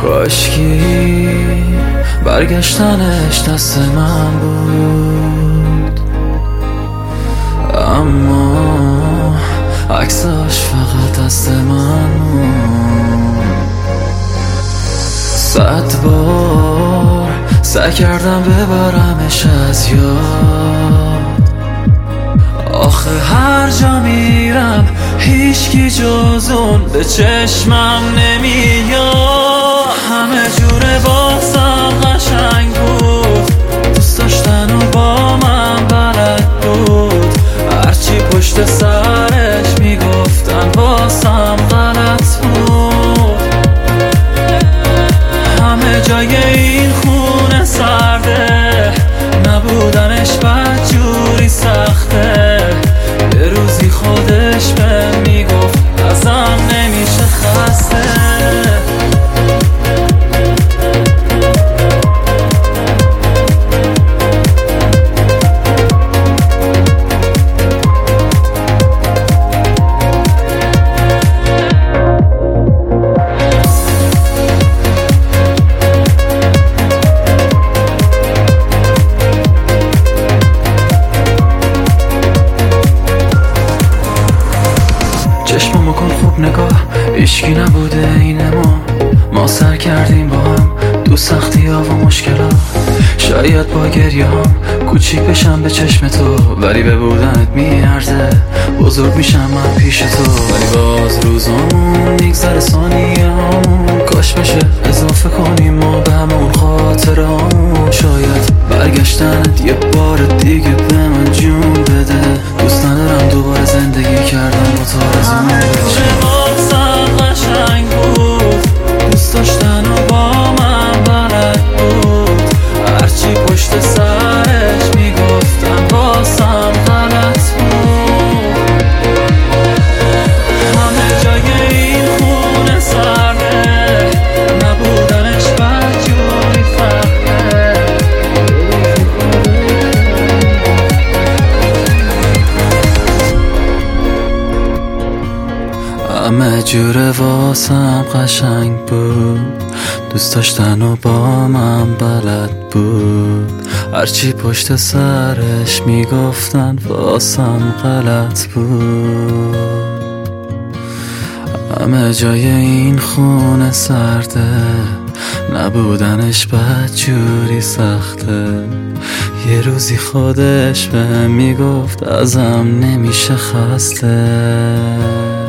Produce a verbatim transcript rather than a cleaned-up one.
کاشکی برگشتنش دست من بود، اما عکساش فقط دست من بود. صد بار سعی کردم ببرمش از یاد، آخه هر جا میرم هیچکی جز اون به چشمم نمیاد. همه جوره واسم قشنگ بود، دوست داشتن و با من بلد بود، هرچی پشت سرش میگفتن واسم غلط بود. همه جای این خونه سرده، نبودنش بدجوری سخته. یه روزی خودش به میگفت ازم نمیشه خسته. چشممو کن خوب نگاه، ایشکی نبوده اینه، ما ما سر کردیم با هم تو سختی ها و مشکلا. شاید با گریه هم کوچیک بشم به چشم تو، ولی به بودنت میارزه بزرگ میشم من پیش تو. ولی باز روزامون میگذره ثانیه همون، کاش بشه اضافه کنیم ما به همون خاطره همون. شاید برگشتنت یه بار دیگه به من جون بده، دوست ندارم دوباره زندگی کردم با تو از اون بشه. واسم قشنگ بود، دوست داشتن و با من بلد بود، هرچی پشت سرش میگفتم واسم غلط بود. همه جای این خونه سرده، نبودنش بدجوری سخته. همه جوره واسم قشنگ بود، دوست داشتن و با من بلد بود، هرچی پشت سرش میگفتن واسم غلط بود. همه جای این خونه سرده، نبودنش بدجوری سخته. یه روزی خودش به میگفت ازم نمیشه خسته.